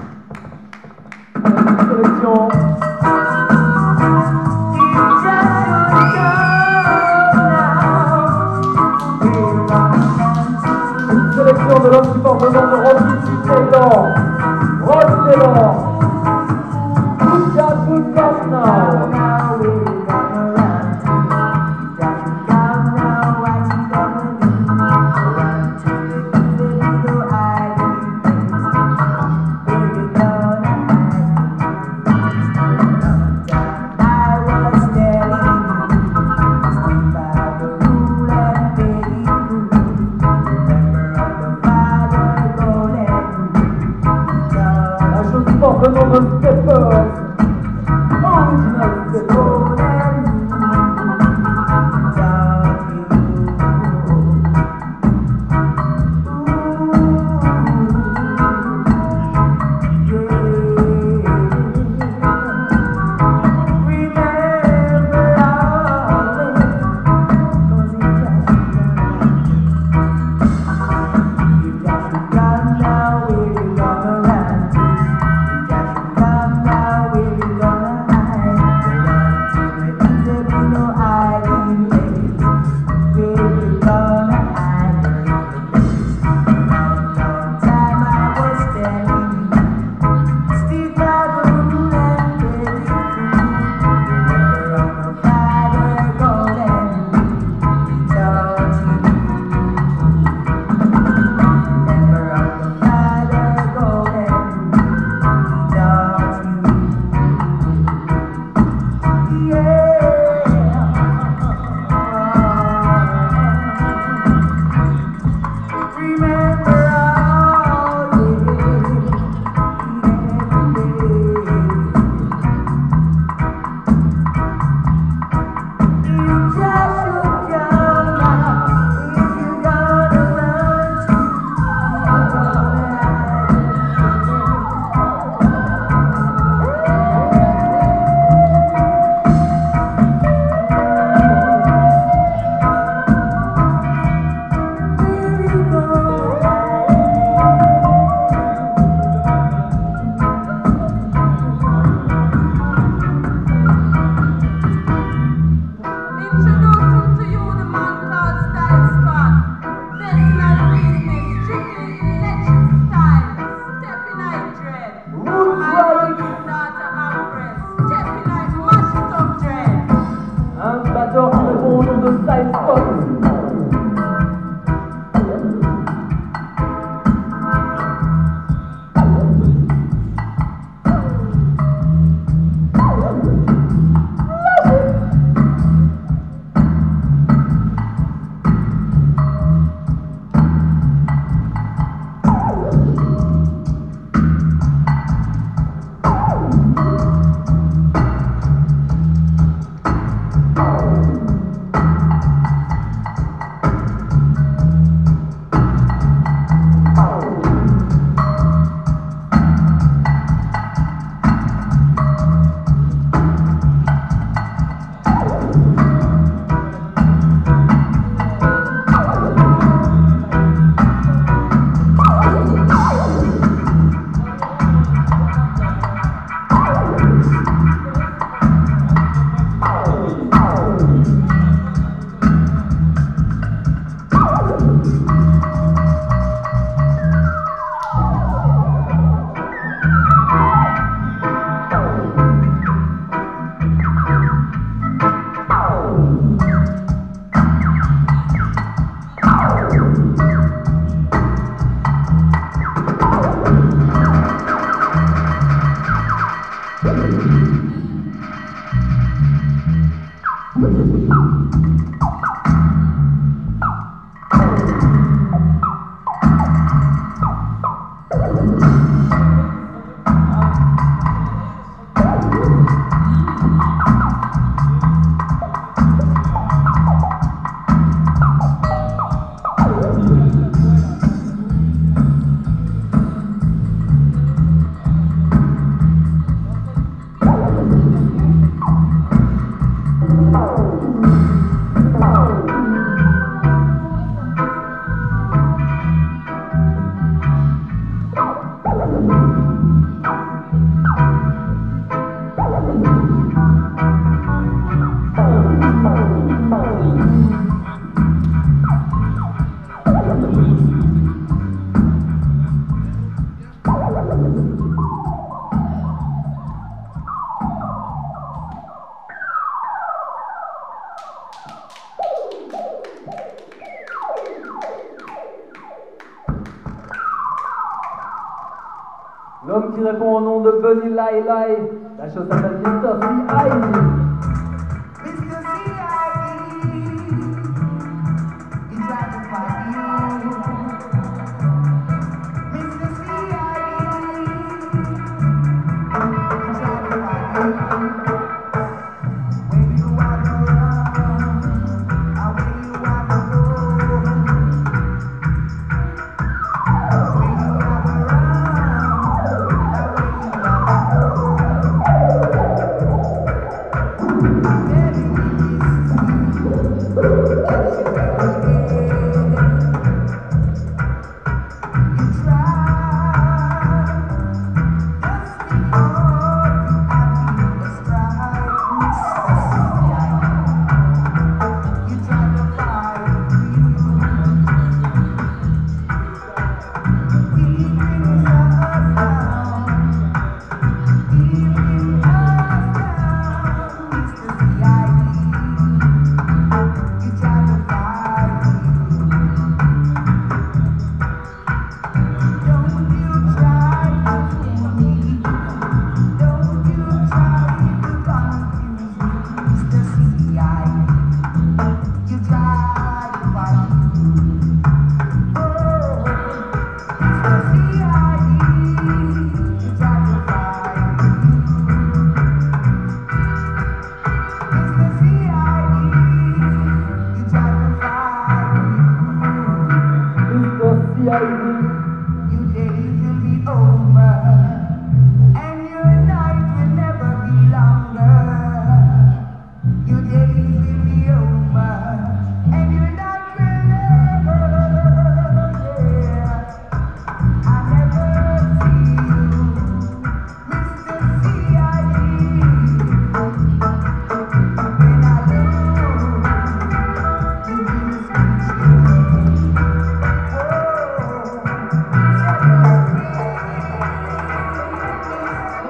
S2: Sélection. Une sélection de l'homme qui porte le nom de Rocky Taylor. Rocky Taylor. Good job, good job now. L'homme qui répond au nom de Bunny Lai Lai, la chose s'appelle Mr. C.I.D.
S3: Mr. C.I.D. He tried to find you. Mr. C.I.D. He tried to find you. When you want to run, or when you want to go. When you want to run, or when you want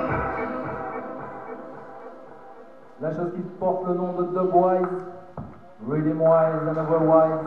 S2: La chose qui porte le nom de Dubwise, Rhythm wise and otherwise.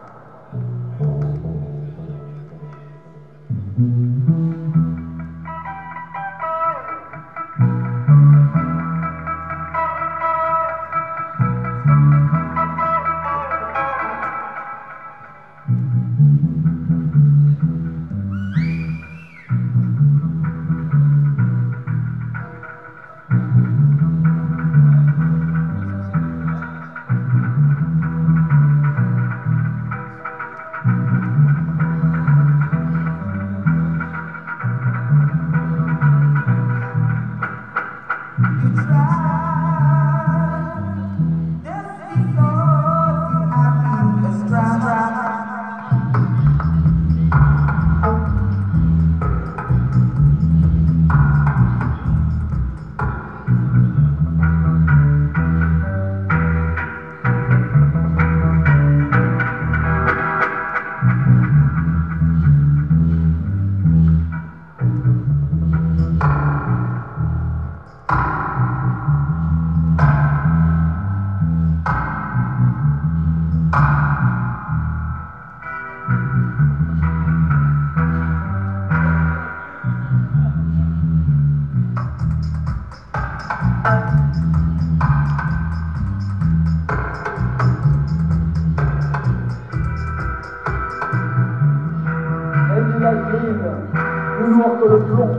S2: Plus lourd que le plomb.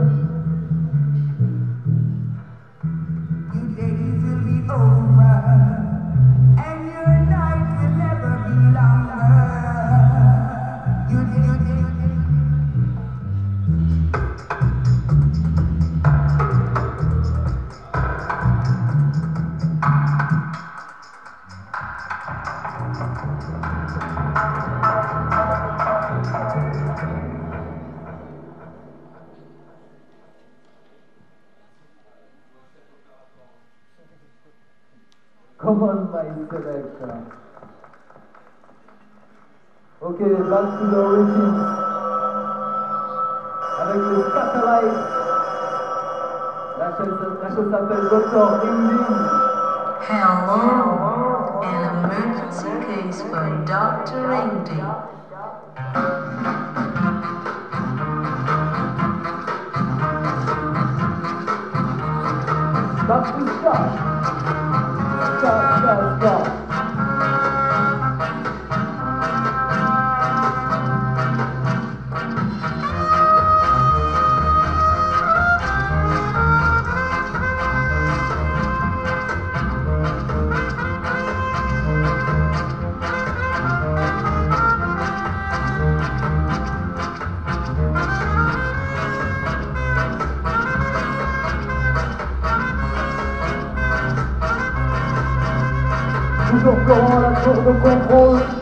S5: Your days will be over, and your night will never be longer.
S2: Come on, my selector. Ok, back to the origins. Avec le Satellite. La chose s'appelle Dr. Indie.
S6: Hello, an emergency case for Dr. Indy.
S2: Back to start. Stop. Toujours dans la tour de contrôle.